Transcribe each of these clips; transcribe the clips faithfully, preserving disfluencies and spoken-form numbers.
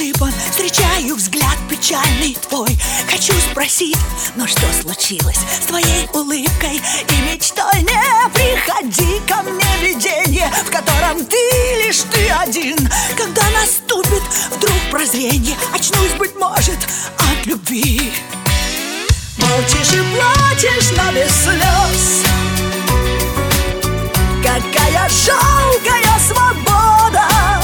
засыпан, встречаю взгляд печальный твой. Хочу спросить, но что случилось с твоей улыбкой и мечтой? Не приходи ко мне, видение, в котором ты лишь ты один. Когда наступит вдруг прозрение, очнусь, быть может, от любви. Молчишь и плачешь, но без слез. Какая жалкая свобода,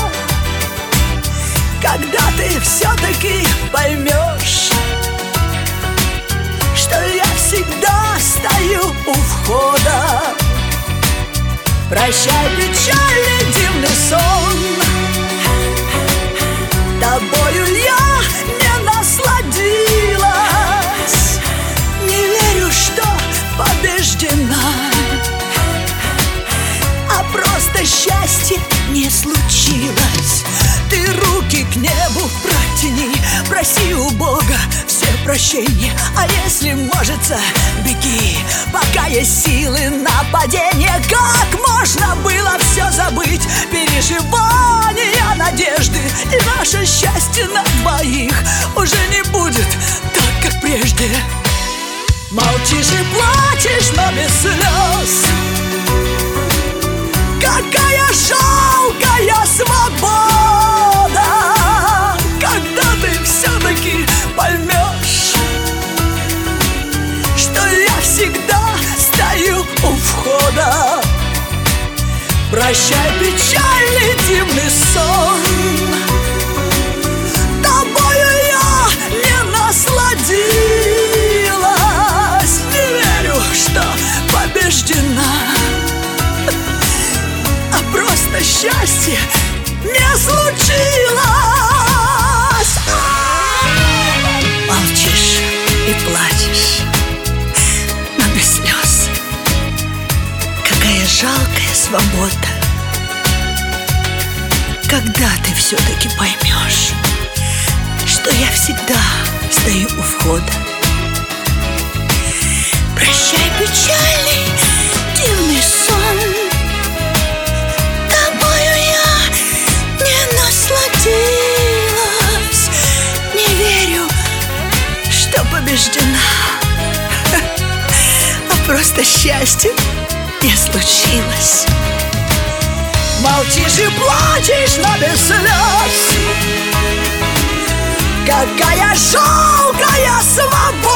когда ты все-таки поймешь, что я всегда стою у входа. Прощай, печальный дивный сон, тобою я не насладилась. Не верю, что побеждена, а просто счастье не случилось. Ты руки к небу протяни, проси у Бога все прощения. А если можется, беги, пока есть силы на падение. Как можно было все забыть? Переживания, надежды и наше счастье на двоих уже не будет так, как прежде. Молчишь и плачешь, но без слез. Какая жалкая свобода, когда ты все-таки поймешь, что я всегда стою у входа. Прощай, печальный дивный сон, тобою я не насладилась. Не верю, что побеждена, просто счастье не случилось. Молчишь и плачешь, но без слез. Какая жалкая свобода, когда ты все-таки поймешь, что я всегда стою у входа. Прощай, печальный дивный сон, не верю, что побеждена, а просто счастье не случилось. Молчишь и плачешь, но без слез. Какая жалкая свобода,